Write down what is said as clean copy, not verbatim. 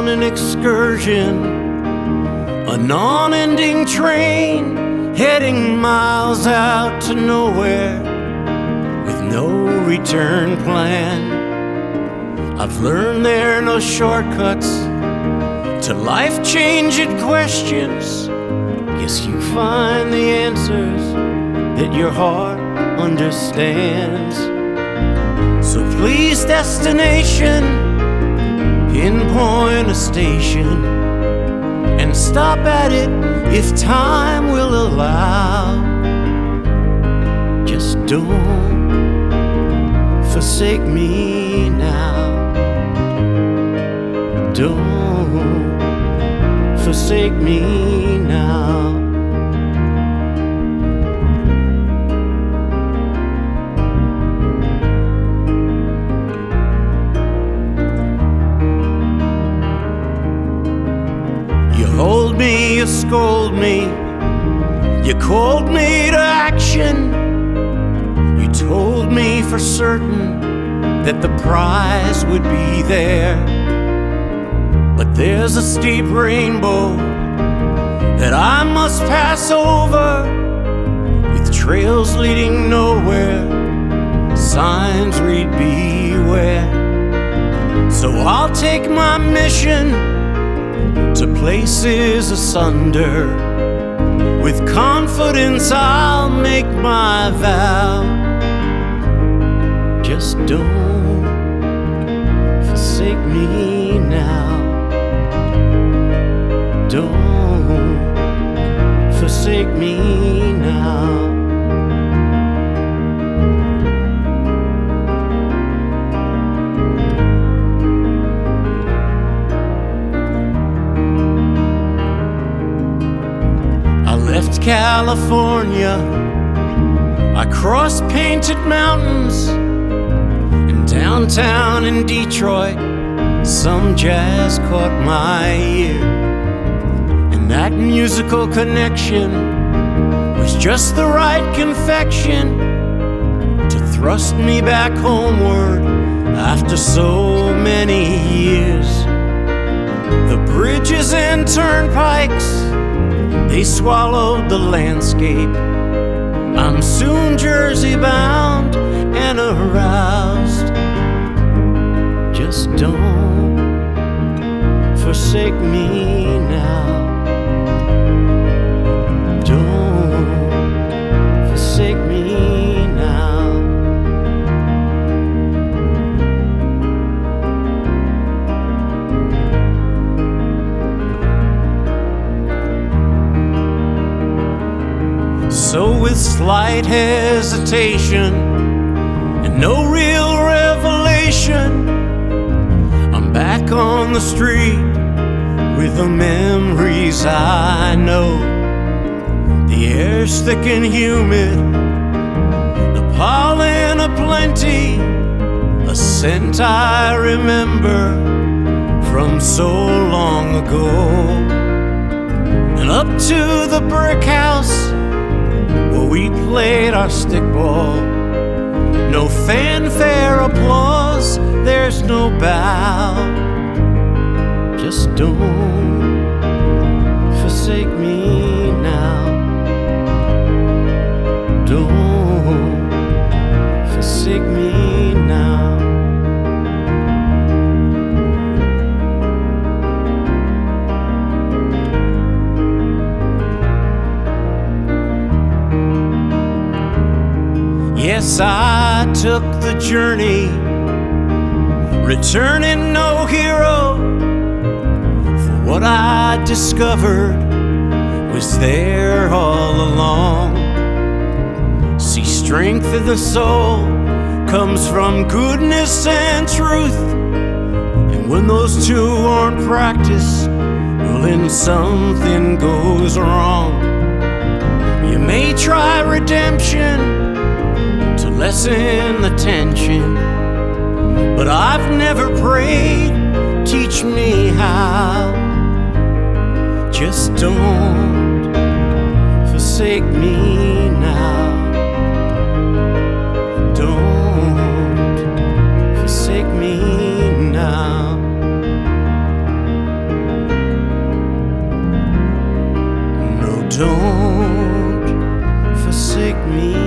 an excursion, a non-ending train heading miles out to nowhere with no return plan. I've learned there are no shortcuts to life-changing questions. Guess you find the answers that your heart understands. So please, destination, pinpoint a station and stop at it if time will allow. Just don't forsake me now. Don't forsake me now. You hold me, you scold me, you called me to action. You told me for certain that the prize would be there. But there's a steep rainbow that I must pass over, with trails leading nowhere, signs read beware. So I'll take my mission to places asunder. With confidence I'll make my vow. Just don't forsake me now. Don't forsake me now. I left California, I crossed painted mountains, and downtown in Detroit some jazz caught my ear. That musical connection was just the right confection to thrust me back homeward after so many years. The bridges and turnpikes, they swallowed the landscape. I'm soon Jersey bound and aroused. Just don't forsake me now. Don't forsake me now. So with slight hesitation and no real revelation, I'm back on the street with the memories I know. The air's thick and humid, the pollen aplenty, a scent I remember from so long ago. And up to the brick house where we played our stickball, no fanfare, applause, there's no bow. Just don't forsake me now. Don't forsake me now. Yes, I took the journey, returning no hero, for what I discovered was there all along. See, strength of the soul comes from goodness and truth, and when those two aren't practiced, well, then something goes wrong. You may try redemption to lessen the tension, but I've never prayed, teach me how. Just don't forsake me now. Don't forsake me now. Don't forsake me.